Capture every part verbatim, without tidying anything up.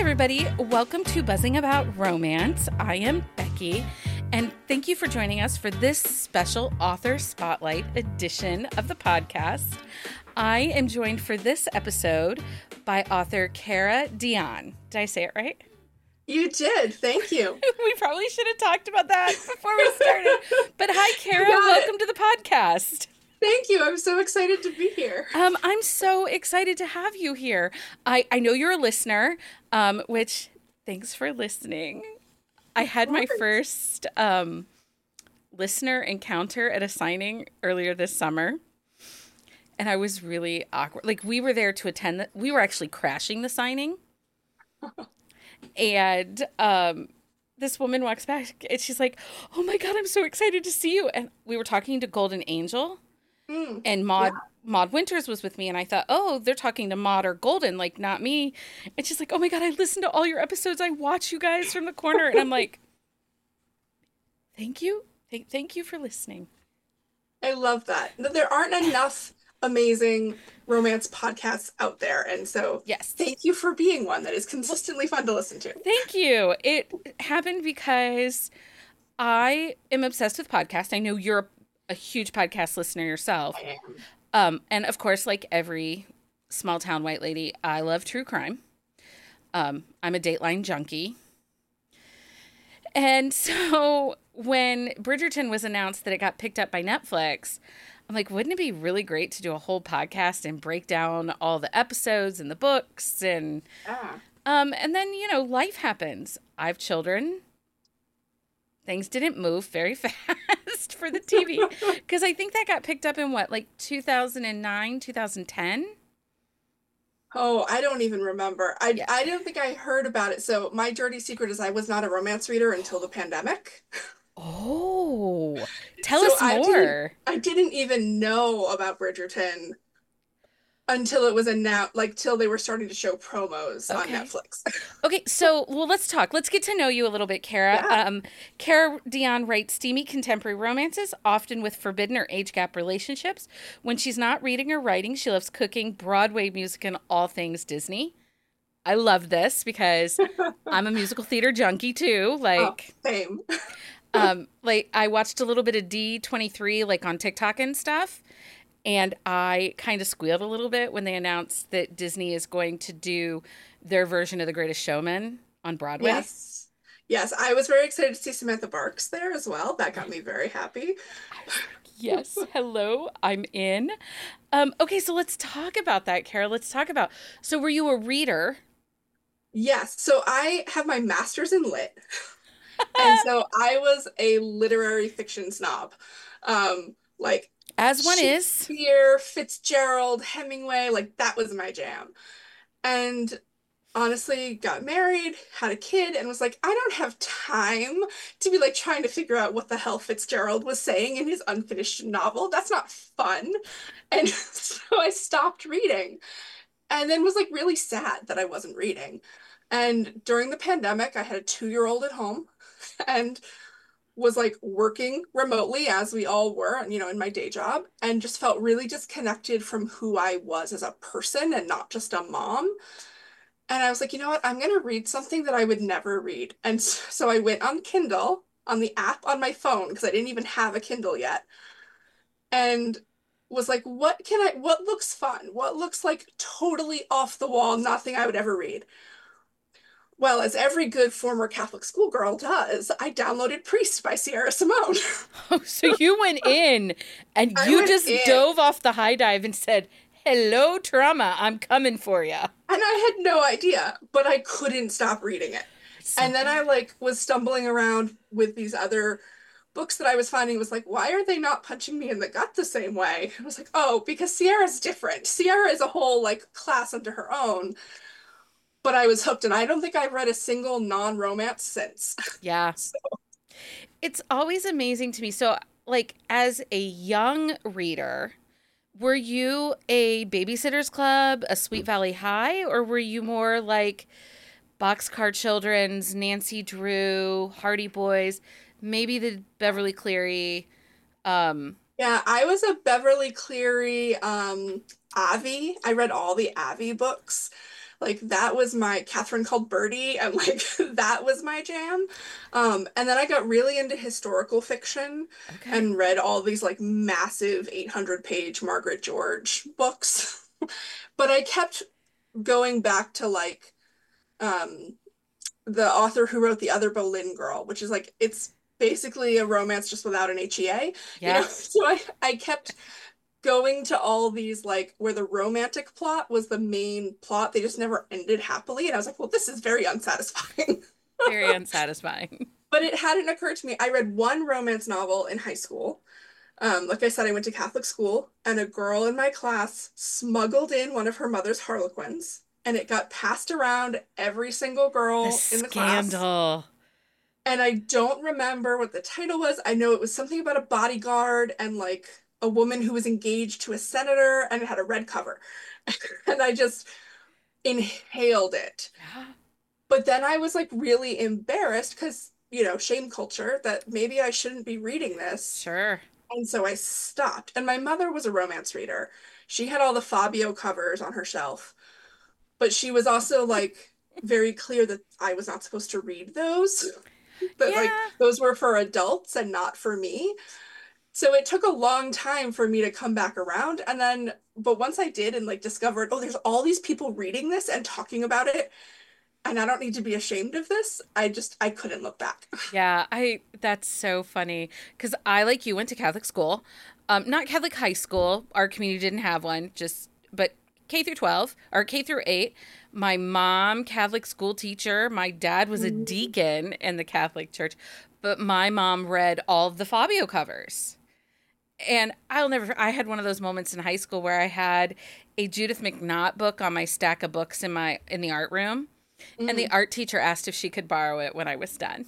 everybody. Welcome to Buzzing About Romance. I am Becky, and thank you for joining us for this special author spotlight edition of the podcast. I am joined for this episode by author Kara Dion. Did I say it right? You did. Thank you. We probably should have talked about that before we started. But hi, Kara. Welcome it. to the podcast. Thank you. I'm so excited to be here. Um, I'm so excited to have you here. I, I know you're a listener, um, which thanks for listening. I had my first um, listener encounter at a signing earlier this summer. And I was really awkward. Like, we were there to attend. The, we were actually crashing the signing. And um, this woman walks back and she's like, oh my God, I'm so excited to see you. And we were talking to Golden Angel. Mm, and Maud yeah. Maud Winters was with me, and I thought, oh, they're talking to Maud or Golden, like, not me. And she's like, oh my God, I listened to all your episodes. I watch you guys from the corner. And I'm like, thank you. Th- thank you for listening. I love that. There aren't enough amazing romance podcasts out there. And so yes, thank you for being one that is consistently fun to listen to. Thank you. It happened because I am obsessed with podcasts. I know you're a a huge podcast listener yourself. I am. Um, and of course, like every small town white lady, I love true crime. Um, I'm a Dateline junkie. And so when Bridgerton was announced that it got picked up by Netflix, I'm like, wouldn't it be really great to do a whole podcast and break down all the episodes and the books? And, ah. um, and then, you know, life happens. I have children. Things didn't move very fast for the T V because I think that got picked up in what, like two thousand nine, two thousand ten? Oh, I don't even remember. I, yeah. I don't think I heard about it. So my dirty secret is I was not a romance reader until the pandemic. Oh, tell so us I more. Didn't, I didn't even know about Bridgerton until it was announced, like till they were starting to show promos okay. on Netflix. Okay, so well, let's talk. Let's get to know you a little bit, Kara. Yeah. Um, Kara Dion writes steamy contemporary romances, often with forbidden or age gap relationships. When she's not reading or writing, she loves cooking, Broadway music, and all things Disney. I love this because I'm a musical theater junkie too. Like, oh, same. um, like I watched a little bit of D twenty-three, like on TikTok and stuff. And I kind of squealed a little bit when they announced that Disney is going to do their version of The Greatest Showman on Broadway. Yes. Yes, I was very excited to see Samantha Barks there as well. That got me very happy. Yes. Hello, I'm in. Um, okay, so let's talk about that, Kara. Let's talk about, so were you a reader? Yes. So I have my master's in lit. And so I was a literary fiction snob. Um, like, As one is. Shakespeare, Fitzgerald, Hemingway, like that was my jam. And honestly, got married, had a kid, and was like, I don't have time to be like trying to figure out what the hell Fitzgerald was saying in his unfinished novel. That's not fun. And so I stopped reading and then was like really sad that I wasn't reading. And during the pandemic, I had a two-year-old at home and was like working remotely as we all were, you know, in my day job, and just felt really disconnected from who I was as a person and not just a mom. And I was like, you know what? I'm going to read something that I would never read. And so I went on Kindle, on the app on my phone, because I didn't even have a Kindle yet. And was like, what can I, what looks fun? What looks like totally off the wall, nothing I would ever read? Well, as every good former Catholic schoolgirl does, I downloaded Priest by Sierra Simone. Oh, so you went in and I you went just in. dove off the high dive and said, hello, trauma, I'm coming for you. And I had no idea, but I couldn't stop reading it. So and then I like was stumbling around with these other books that I was finding. Was like, why are they not punching me in the gut the same way? I was like, oh, because Sierra's different. Sierra is a whole like class unto her own. But I was hooked, and I don't think I've read a single non-romance since. Yeah. So. It's always amazing to me. So, like, as a young reader, were you a Babysitter's Club, a Sweet Valley High, or were you more like Boxcar Children's, Nancy Drew, Hardy Boys, maybe the Beverly Cleary? Um, yeah, I was a Beverly Cleary, um, Avi. I read all the Avi books. Like that was my Catherine Called Birdie, and like that was my jam. Um, and then I got really into historical fiction Okay. and read all these like massive eight hundred page Margaret George books. But I kept going back to like um the author who wrote The Other Boleyn Girl, which is like it's basically a romance just without an H E A, you know. Yeah. So I I kept going to all these like where the romantic plot was the main plot. They just never ended happily. And I was like, well, this is very unsatisfying. Very unsatisfying. But it hadn't occurred to me. I read one romance novel in high school. Um, like I said, I went to Catholic school, and a girl in my class smuggled in one of her mother's Harlequins, and it got passed around every single The girl in the class. scandal. And I don't remember what the title was. I know it was something about a bodyguard and like a woman who was engaged to a senator, and it had a red cover. And I just inhaled it. Yeah. But then I was like really embarrassed because, you know, shame culture that maybe I shouldn't be reading this. Sure. And so I stopped. And my mother was a romance reader. She had all the Fabio covers on her shelf, but she was also like very clear that I was not supposed to read those. That like Yeah. those were for adults and not for me. So it took a long time for me to come back around. And then, but once I did and like discovered, oh, there's all these people reading this and talking about it, and I don't need to be ashamed of this, I just, I couldn't look back. Yeah, I that's so funny because I, like you, went to Catholic school. Um, not Catholic high school. Our community didn't have one, just but K through twelve or K through eight. My mom, Catholic school teacher. My dad was a deacon in the Catholic church, but my mom read all of the Fabio covers. And I'll never, I had one of those moments in high school where I had a Judith McNaught book on my stack of books in my in the art room. And the Mm. art teacher asked if she could borrow it when I was done.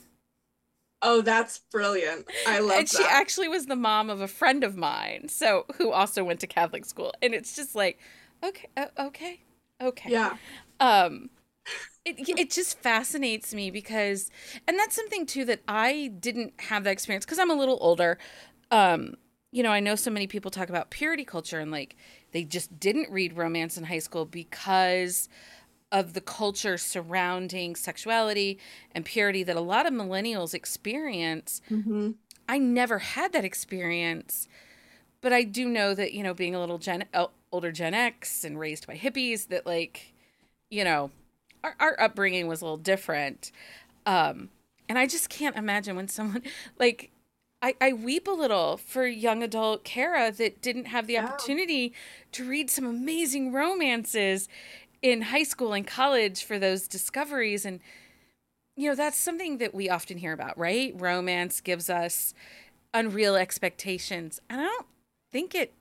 Oh, that's brilliant. I love And she that. actually was the mom of a friend of mine, so who also went to Catholic school. And it's just like, okay, uh, okay, okay. Yeah. Um, it it just fascinates me because, and that's something too that I didn't have that experience because I'm a little older. Um, you know, I know so many people talk about purity culture and like they just didn't read romance in high school because of the culture surrounding sexuality and purity that a lot of millennials experience. Hmm. I never had that experience, but I do know that, you know, being a little Gen el- older Gen X and raised by hippies, that like, you know, our, our upbringing was a little different. Um, and I just can't imagine when someone like, I, I weep a little for young adult Kara that didn't have the Yeah. opportunity to read some amazing romances in high school and college for those discoveries. And, you know, that's something that we often hear about, right? Romance gives us unreal expectations. And I don't think it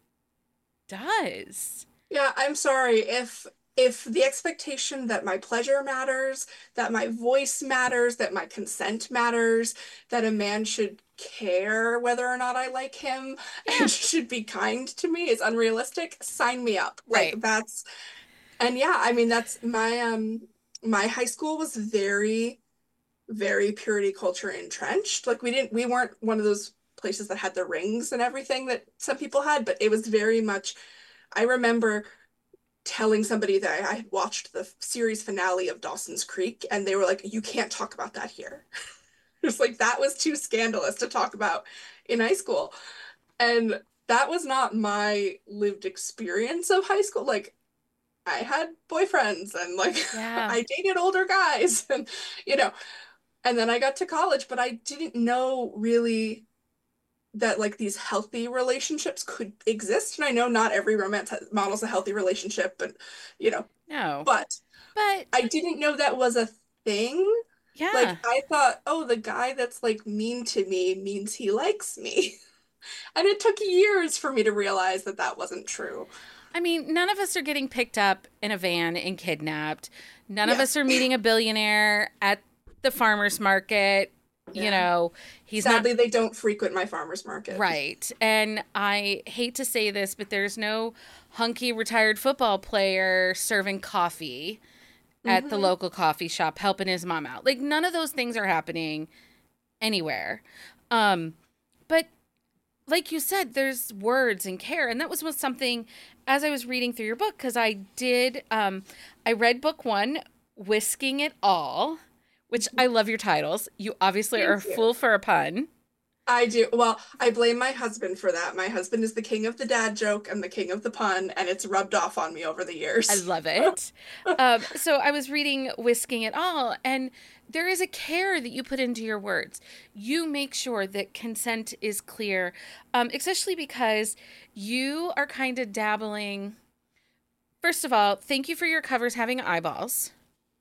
does. Yeah, I'm sorry if if the expectation that my pleasure matters, that my voice matters, that my consent matters, that a man should care whether or not I like him Yeah, and should be kind to me is unrealistic, sign me up. Like right. that's and yeah, I mean that's my um my high school was very very purity culture entrenched. Like we didn't we weren't one of those places that had the rings and everything that some people had, but it was very much I remember telling somebody that I had watched the series finale of Dawson's Creek, and they were like, you can't talk about that here. It's like that was too scandalous to talk about in high school. And that was not my lived experience of high school. Like I had boyfriends and like Yeah. I dated older guys and you know, and then I got to college, but I didn't know really that like these healthy relationships could exist. And I know not every romance models a healthy relationship, but you know, No. but But I didn't know that was a thing. Like yeah. I thought, oh, the guy that's like mean to me means he likes me. And it took years for me to realize that that wasn't true. I mean, none of us are getting picked up in a van and kidnapped. None of Yeah. us are meeting a billionaire at the farmer's market. You Yeah. know, he's not Sadly, they don't frequent my farmer's market. right. And I hate to say this, but there's no hunky retired football player serving coffee at the Hmm. local coffee shop helping his mom out. Like none of those things are happening anywhere. Um but like you said, there's words and care. And that was was something as I was reading through your book, because I did, um, I read book one, Whisking It All, which I love your titles. You obviously are a Thank you. fool for a pun. I do. Well, I blame my husband for that. My husband is the king of the dad joke and the king of the pun, and it's rubbed off on me over the I years. love it. Um, so I was reading Whisking It All, and there is a care that you put into your words. You make sure that consent is clear, um, especially because you are kind of dabbling. First of all, thank you for your covers having eyeballs.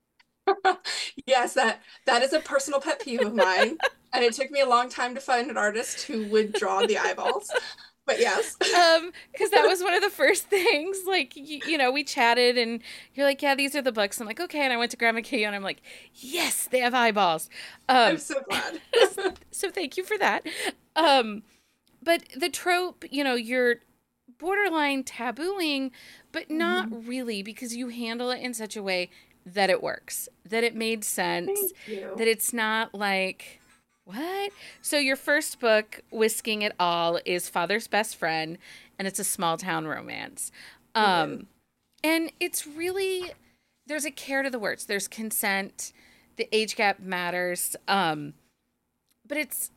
Yes, that that is a personal pet peeve of mine, and it took me a long time to find an artist who would draw the eyeballs. But yes. Um, because that was one of the first things. Like, you, you know, we chatted, and you're like, "Yeah, these are the books." I'm like, "Okay," and I went to Grandma Kay, and I'm like, "Yes, they have eyeballs." I'm Um, so glad. so thank you for that. Um, but the trope, you know, you're borderline tabooing, but not Mhm. really, because you handle it in such a way that it works, that it made sense, Thank you. that it's not like, what? So your first book, Whisking It All, is Father's Best Friend, and it's a small town romance. It is. Um, and it's really, there's a care to the words. There's consent. The age gap matters. Um, but it's,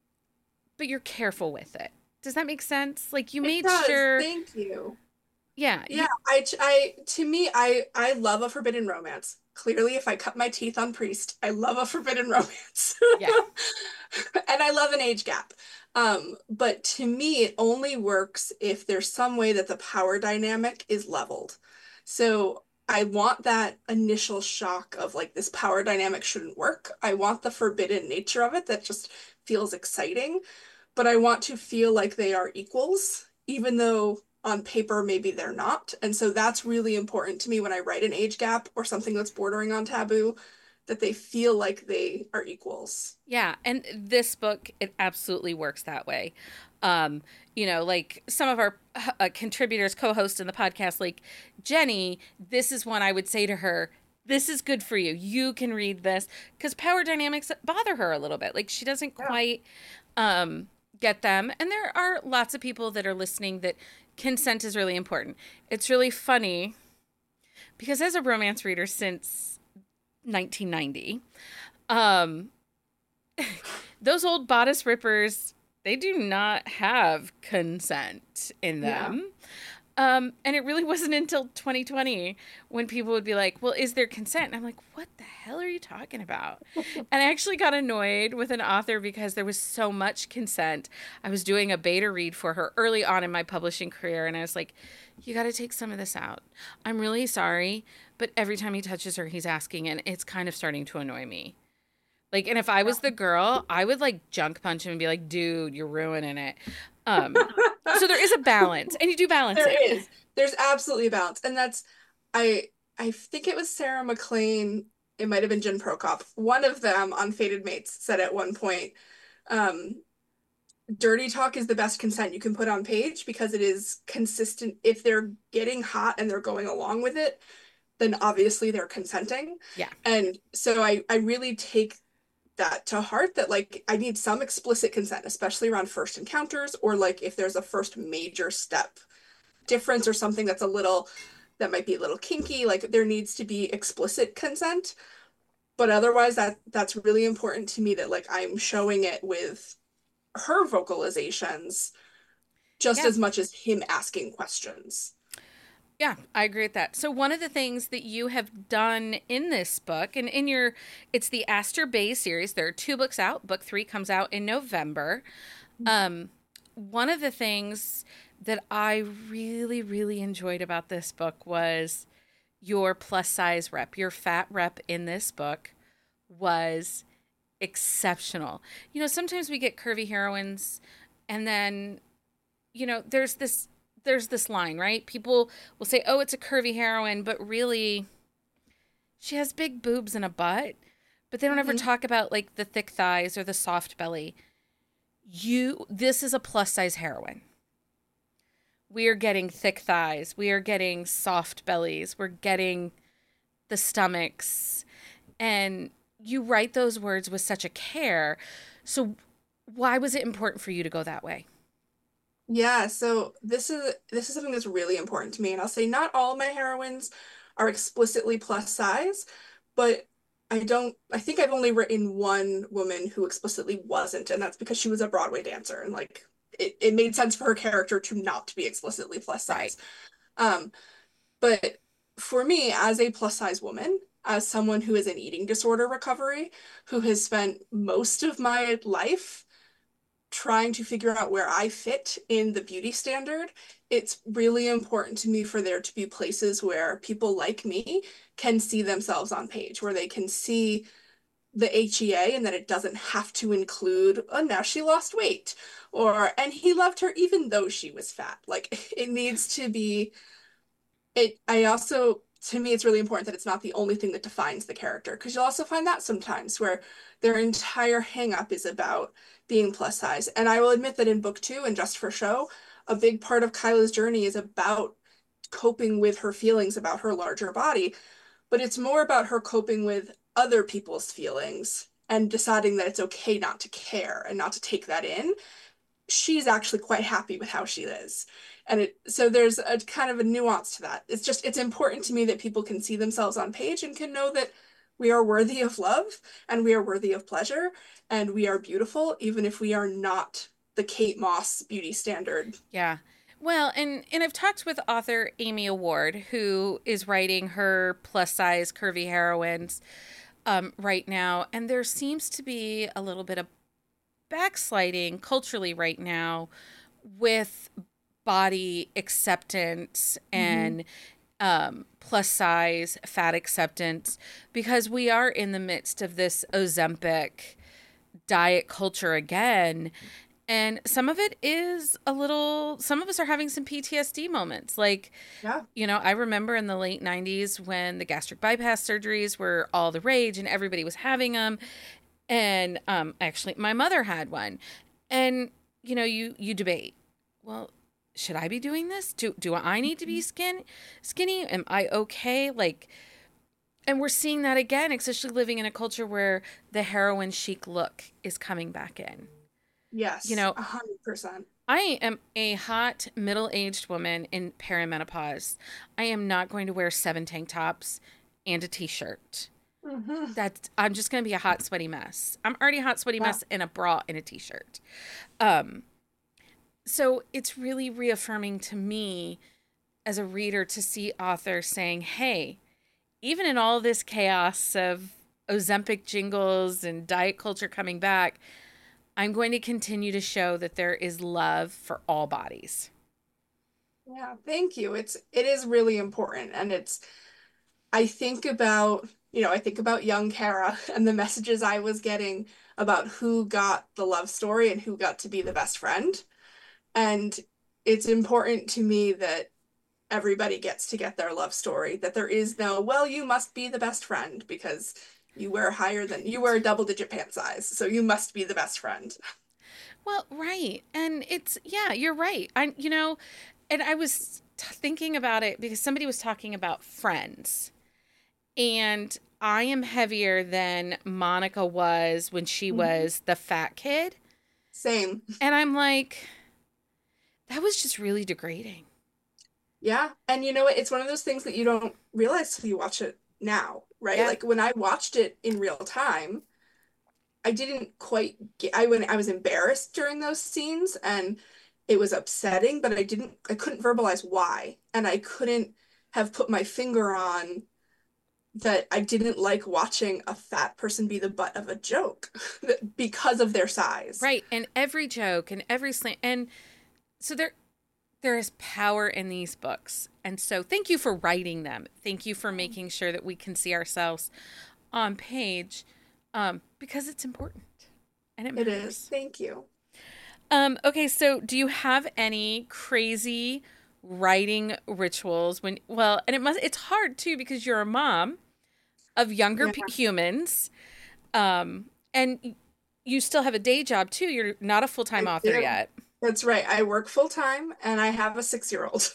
but you're careful with it. Does that make sense? Like, you It made does. sure, Thank you. yeah, Yeah, you, I, ch- I, to me, I, I love a forbidden romance. Clearly, if I cut my teeth on Priest, I love a forbidden romance. yeah, And I love an age gap. Um, but to me, it only works if there's some way that the power dynamic is leveled. So I want that initial shock of like this power dynamic shouldn't work. I want the forbidden nature of it that just feels exciting, but I want to feel like they are equals, even though on paper maybe they're not. And so that's really important to me when I write an age gap or something that's bordering on taboo, that they feel like they are equals. yeah. And this book, it absolutely works that way. Um, you know, like some of our uh, contributors, co-hosts in the podcast, like Jenny, this is one I would say to her, this is good for you. You can read this, because power dynamics bother her a little bit. Like, she doesn't Yeah. quite um, get them. And there are lots of people that are listening that consent is really important. It's really funny because as a romance reader since nineteen ninety, um, those old bodice rippers, they do not have consent in Yeah. them. Um, and it really wasn't until twenty twenty when people would be like, well, is there consent? And I'm like, what the hell are you talking about? And I actually got annoyed with an author because there was so much consent. I was doing a beta read for her early on in my publishing career, and I was like, you got to take some of this out. I'm really sorry, but every time he touches her, he's asking, and it's kind of starting to annoy me. Like, and if I was the girl, I would like junk punch him and be like, dude, you're ruining it. Um, so there is a balance, and you do balance it. There is. There's absolutely a balance. And that's I I think it was Sarah McLean, it might have been Jen Prokop. One of them on Fated Mates said at one point, um, dirty talk is the best consent you can put on page because it is consistent. If they're getting hot and they're going along with it, then obviously they're consenting. Yeah. And so I, I really take that to heart that like I need some explicit consent, especially around first encounters or like if there's a first major step difference or something that's a little that might be a little kinky, like there needs to be explicit consent. But otherwise that that's really important to me that like I'm showing it with her vocalizations just Yeah. as much as him asking questions. Yeah, I agree with that. So one of the things that you have done in this book, and in your, it's the Aster Bay series. There are two books out. Book three comes out in November. Um, one of the things that I really, really enjoyed about this book was your plus size rep. Your fat rep in this book was exceptional. You know, sometimes we get curvy heroines, and then, you know, there's this there's this line, right? People will say, "Oh, it's a curvy heroine," but really she has big boobs and a butt. But they don't ever Mhm. talk about like the thick thighs or the soft belly. You this is a plus size heroine. We are getting thick thighs. We are getting soft bellies. We're getting the stomachs. And you write those words with such a care. So why was it important for you to go that way? Yeah, so this is this is something that's really important to me, and I'll say not all my heroines are explicitly plus size, but I don't I think I've only written one woman who explicitly wasn't, and that's because she was a Broadway dancer and like it, it made sense for her character to not be explicitly plus Right. size. Um, but for me, as a plus size woman, as someone who is in eating disorder recovery, who has spent most of my life trying to figure out where I fit in the beauty standard, it's really important to me for there to be places where people like me can see themselves on page, where they can see the H E A and that it doesn't have to include, oh, now she lost weight, or, and he loved her even though she was fat. Like, it needs to be it I also to me it's really important that it's not the only thing that defines the character because you'll also find that sometimes where their entire hang up is about being plus size. And I will admit that in book two and Just for Show, a big part of Kyla's journey is about coping with her feelings about her larger body, but it's more about her coping with other people's feelings and deciding that it's okay not to care and not to take that in. She's actually quite happy with how she is. And it so there's a kind of a nuance to that. It's just it's important to me that people can see themselves on page and can know that we are worthy of love and we are worthy of pleasure and we are beautiful even if we are not the Kate Moss beauty standard. Yeah. Well, and and I've talked with author Amy Award, who is writing her plus size curvy heroines um, right now, and there seems to be a little bit of backsliding culturally right now with body acceptance Mm-hmm. and um, plus size fat acceptance because we are in the midst of this Ozempic diet culture again. And some of it is a little, some of us are having some P T S D moments. Like, Yeah. you know, I remember in the late nineties when the gastric bypass surgeries were all the rage and everybody was having them. And um, actually, my mother had one. And, you know, you, you debate, well, should I be doing this? Do, do I need to be skin, skinny? Am I okay? Like, and we're seeing that again, especially living in a culture where the heroin chic look is coming back in. You Yes, know, a hundred percent. I am a hot middle aged woman in perimenopause. I am not going to wear seven tank tops and a t shirt. Mm-hmm. That's I'm just going to be a hot sweaty mess. I'm already a hot sweaty Yeah. mess in a bra and a t shirt. Um, so it's really reaffirming to me as a reader to see authors saying, "Hey, even in all this chaos of Ozempic jingles and diet culture coming back, I'm going to continue to show that there is love for all bodies." Yeah, thank you. It's it is really important and it's I think about, you know, I think about young Kara and the messages I was getting about who got the love story and who got to be the best friend. And it's important to me that everybody gets to get their love story, that there is no, well, you must be the best friend because you wear higher than you wear a double digit pant size, so you must be the best friend. Well, right. And it's, yeah, you're right. I, you know, and I was t- thinking about it because somebody was talking about friends. And I am heavier than Monica was when she Mhm. was the fat kid. Same. And I'm like, that was just really degrading. Yeah. And you know what? It's one of those things that you don't realize till you watch it now, right? Yeah. Like when I watched it in real time, I didn't quite get, I when I was embarrassed during those scenes and it was upsetting, but I didn't I couldn't verbalize why. And I couldn't have put my finger on that I didn't like watching a fat person be the butt of a joke because of their size. Right. And every joke and every slant. And so there, there is power in these books. And so thank you for writing them. Thank you for making sure that we can see ourselves on page um, because it's important and it It is. matters. Thank you. Um, okay, so do you have any crazy writing rituals when, well, and it must, it's hard too because you're a mom of younger Yeah, p- humans um, and you still have a day job too. You're not a full time I author do. yet. That's right. I work full time and I have a six-year-old.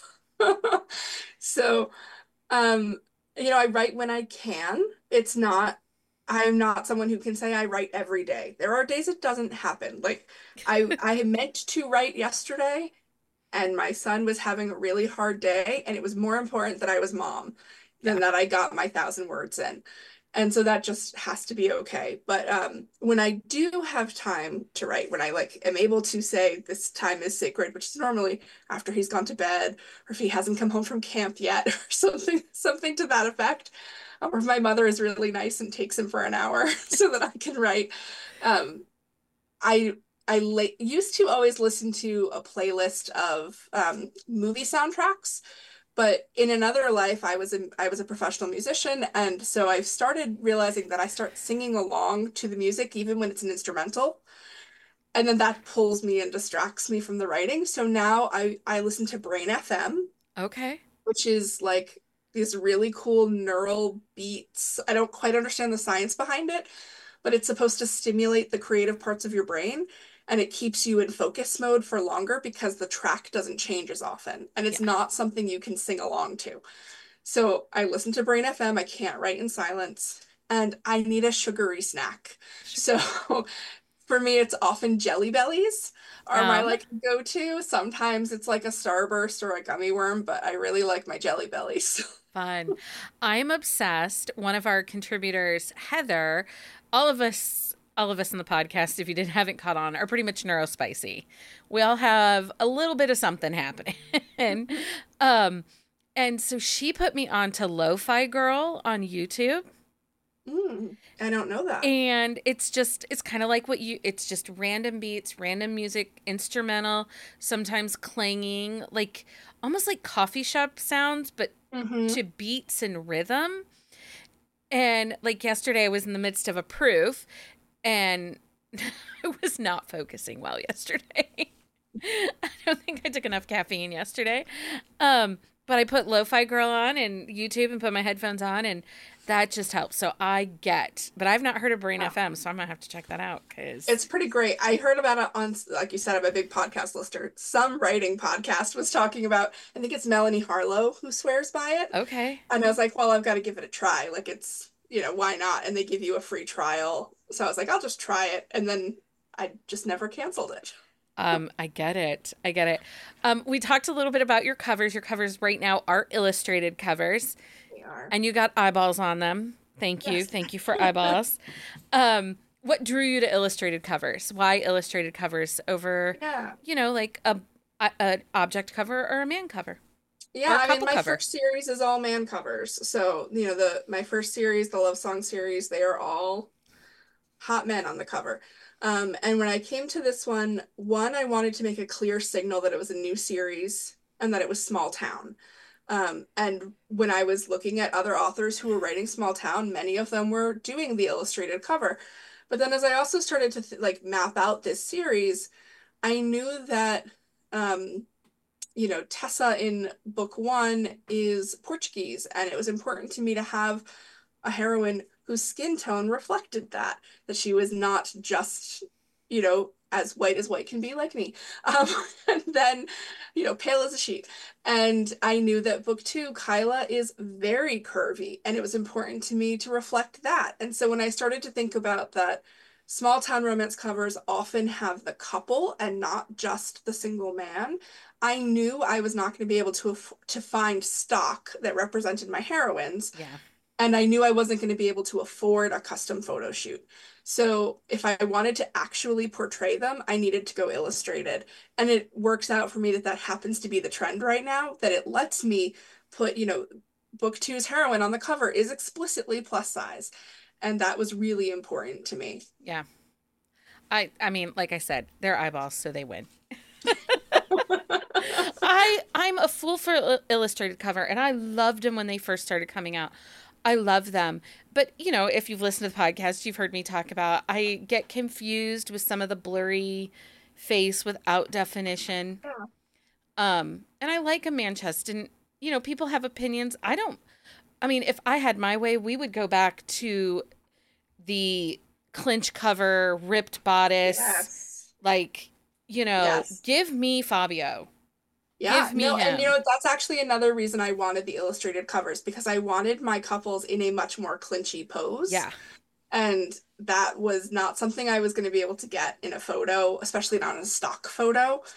So, um, you know, I write when I can. It's not, I'm not someone who can say I write every day. There are days it doesn't happen. Like I I meant to write yesterday and my son was having a really hard day, and it was more important that I was mom than Yeah. that I got my thousand words in. And so that just has to be okay. But um, when I do have time to write, when I like am able to say this time is sacred, which is normally after he's gone to bed, or if he hasn't come home from camp yet, or something, something to that effect, um, or if my mother is really nice and takes him for an hour so that I can write. Um, I I la used to always listen to a playlist of um, movie soundtracks, but in another life, I was a, I was a professional musician, and so I've started realizing that I start singing along to the music even when it's an instrumental, and then that pulls me and distracts me from the writing. So now I I listen to Brain F M, Okay. which is like these really cool neural beats. I don't quite understand the science behind it, but it's supposed to stimulate the creative parts of your brain, and it keeps you in focus mode for longer because the track doesn't change as often and it's Yeah. not something you can sing along to. So I listen to Brain F M. I can't write in silence, and I need a sugary snack. Sugar. So for me, it's often Jelly Bellies are my Um, like go-to. Sometimes it's like a Starburst or a gummy worm, but I really like my Jelly Bellies. Fun. I'm obsessed. One of our contributors, Heather, all of us, all of us in the podcast, if you didn't haven't caught on, are pretty much neurospicy. We all have a little bit of something happening. and um and so she put me on to Lo-Fi Girl on YouTube. Mm, I don't know that. And it's just it's kind of like what you it's just random beats, random music, instrumental, sometimes clanging, like almost like coffee shop sounds, but Hmm. to beats and rhythm. And like yesterday, I was in the midst of a proof and I was not focusing well yesterday. I don't think I took enough caffeine yesterday. Um, but I put Lo-Fi Girl on and YouTube and put my headphones on, and that just helps. So I get, but I've not heard of Brain Yeah. F M, so I'm gonna have to check that out because It's pretty great. I heard about it on, like you said, I'm a big podcast listener. Some writing podcast was talking about, I think it's Melanie Harlow who swears by it. okay. And I was like, well, I've got to give it a try. Like it's, you know, why not? And they give you a free trial. So I was like, I'll just try it. And then I just never canceled it. Um, I get it. I get it. Um, we talked a little bit about your covers. Your covers right now are illustrated covers. They are. And you got eyeballs on them. Thank you. Yes. Thank you for eyeballs. um, what drew you to illustrated covers? Why illustrated covers over, Yeah. you know, like a, a an object cover or a man cover or Yeah, a I mean, couple my cover? first series is all man covers. So, you know, the my first series, the Love Song series, they are all hot men on the cover. Um, and when I came to this one, one, I wanted to make a clear signal that it was a new series and that it was small town. Um, and when I was looking at other authors who were writing small town, many of them were doing the illustrated cover. But then as I also started to th like map out this series, I knew that um, you know, Tessa in book one is Portuguese, and it was important to me to have a heroine whose skin tone reflected that, that she was not just, you know, as white as white can be like me. Um, and then, you know, pale as a sheet. And I knew that book two, Kyla is very curvy, and it was important to me to reflect that. And so when I started to think about that, small town romance covers often have the couple and not just the single man. I knew I was not going to be able to to find stock that represented my heroines, Yeah. and I knew I wasn't going to be able to afford a custom photo shoot. So if I wanted to actually portray them, I needed to go illustrated. And it works out for me that that happens to be the trend right now, that it lets me put, you know, book two's heroine on the cover is explicitly plus size. And that was really important to me. Yeah. I I mean, like I said, they're eyeballs, so they win. I I'm a fool for il- illustrated cover, and I loved them when they first started coming out. I love them, but you know, if you've listened to the podcast, you've heard me talk about. I get confused with some of the blurry face without definition. Yeah. Um, and I like a Manchester. And you know, people have opinions. I don't. I mean, if I had my way, we would go back to the clinch cover, ripped bodice, Yes. like you know, Yes. give me Fabio. Yeah, Give me no, and you him. know, that's actually another reason I wanted the illustrated covers because I wanted my couples in a much more clinchy pose. Yeah. And that was not something I was going to be able to get in a photo, especially not in a stock photo.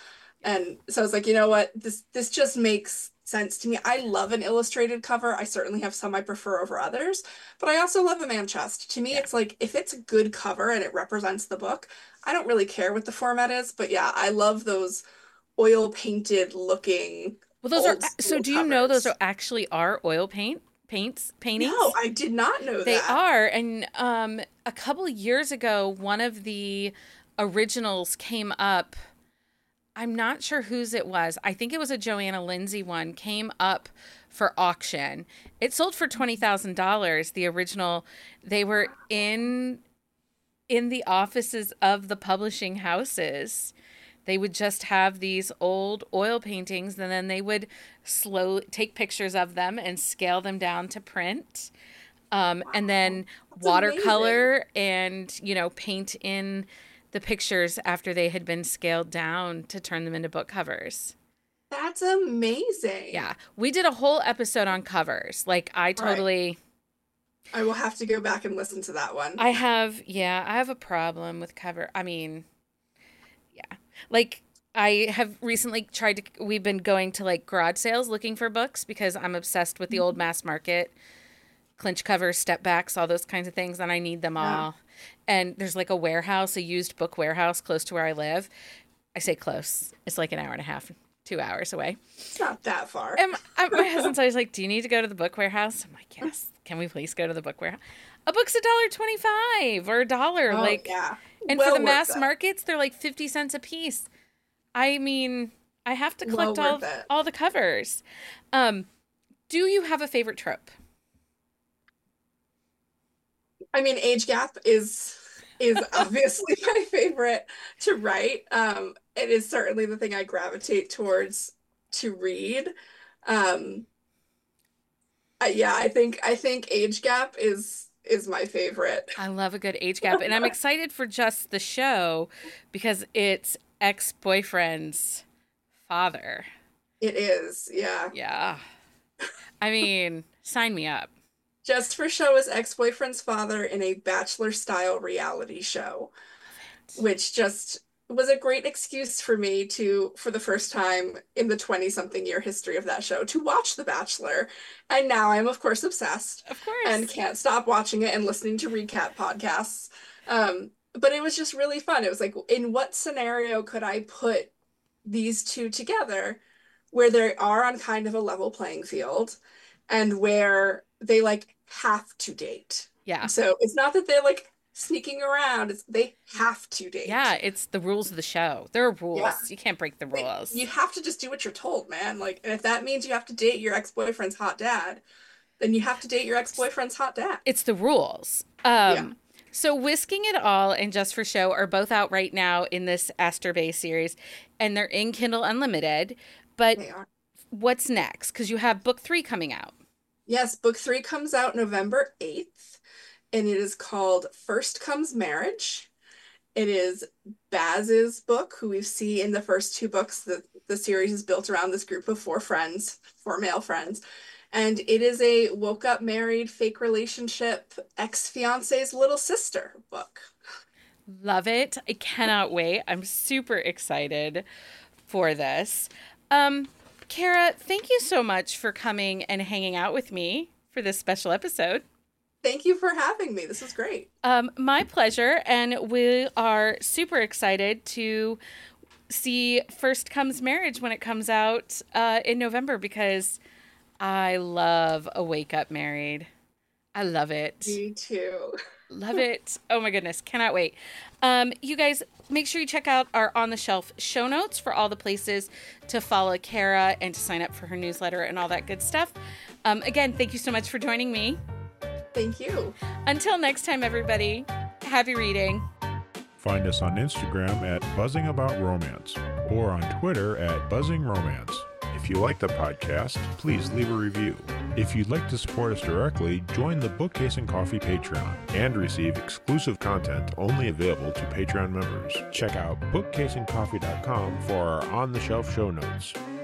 And so I was like, you know what? This this just makes sense to me. I love an illustrated cover. I certainly have some I prefer over others, but I also love a man chest. To me, Yeah. it's like if it's a good cover and it represents the book, I don't really care what the format is. But yeah, I love those oil painted looking Well, those are old so school do you know those covers. are actually are oil paint paints No, paintings? I did not know They that. are. And um a couple of years ago, one of the originals came up. I'm not sure whose it was. I think it was a Joanna Lindsay one, came up for auction. It sold for twenty thousand dollars the original. They were in in the offices of the publishing houses. They would just have these old oil paintings and then they would slowly take pictures of them and scale them down to print. Um, and then That's amazing. watercolor and, you know, paint in the pictures after they had been scaled down to turn them into book covers. That's amazing. Yeah. We did a whole episode on covers. Like, I All right. totally, I will have to go back and listen to that one. I have, yeah, I have a problem with cover. I mean, yeah. Like, I have recently tried to, we've been going to like garage sales looking for books because I'm obsessed with the old mass market clinch covers, step backs, all those kinds of things, and I need them Yeah. all. And there's like a warehouse, a used book warehouse close to where I live. I say close. It's like an hour and a half, two hours away. It's not that far. And my, my husband's always like, "Do you need to go to the book warehouse?" I'm like, "Yes." Can we please go to the book warehouse? A book's a dollar twenty-five or a dollar, Oh, like, yeah. and for Well the worth mass it. markets, they're like fifty cents a piece. I mean, I have to Well collect all worth it. all the covers. Um, do you have a favorite trope? I mean, age gap is is obviously my favorite to write. Um, it is certainly the thing I gravitate towards to read. Um, I, yeah, I think I think age gap is is my favorite. I love a good age gap, and I'm excited for just the show because it's ex-boyfriend's father. It is, yeah. Yeah. I mean, sign me up. Just for show is ex-boyfriend's father in a bachelor style reality show, which just was a great excuse for me to, for the first time in the twenty something year history of that show, to watch The Bachelor. And now I'm, of course, obsessed Of and course. can't stop watching it and listening to recap podcasts. Um, but it was just really fun. It was like, in what scenario could I put these two together where they are on kind of a level playing field and where they like have to date? Yeah. So it's not that they're like sneaking around, it's they have to Yeah, date. it's the rules of the show. There are Yeah. rules. You can't break the Like, rules. you have to just do what you're told, man. Like, and if that means you have to date your ex-boyfriend's hot dad, then you have to date your ex-boyfriend's hot dad. It's the rules. Yeah, Um, so Whisking It All and Just for Show are both out right now in this Aster Bay series, and they're in Kindle Unlimited. But they are. what's next? Because you have book three coming out. Yes, book three comes out November eighth, and it is called First Comes Marriage. It is Baz's book, who we see in the first two books. The, the series is built around this group of four friends, four male friends. And it is a woke up married fake relationship ex-fiance's little sister book. Love it. I cannot wait. I'm super excited for this. Um, Kara, thank you so much for coming and hanging out with me for this special episode. Thank you for having me. This was great. Um, my pleasure. And we are super excited to see First Comes Marriage when it comes out uh, in November because I love a wake up married. I love it. Me too. Love it. Oh my goodness. Cannot wait. Um, you guys, make sure you check out our On the Shelf show notes for all the places to follow Kara and to sign up for her newsletter and all that good stuff. Um, again, thank you so much for joining me. Thank you. Until next time, everybody, happy reading. Find us on Instagram at Buzzing About Romance or on Twitter at Buzzing Romance. If you like the podcast, please leave a review. If you'd like to support us directly, join the Bookcase and Coffee Patreon and receive exclusive content only available to Patreon members. Check out bookcase and coffee dot com for our on-the-shelf show notes.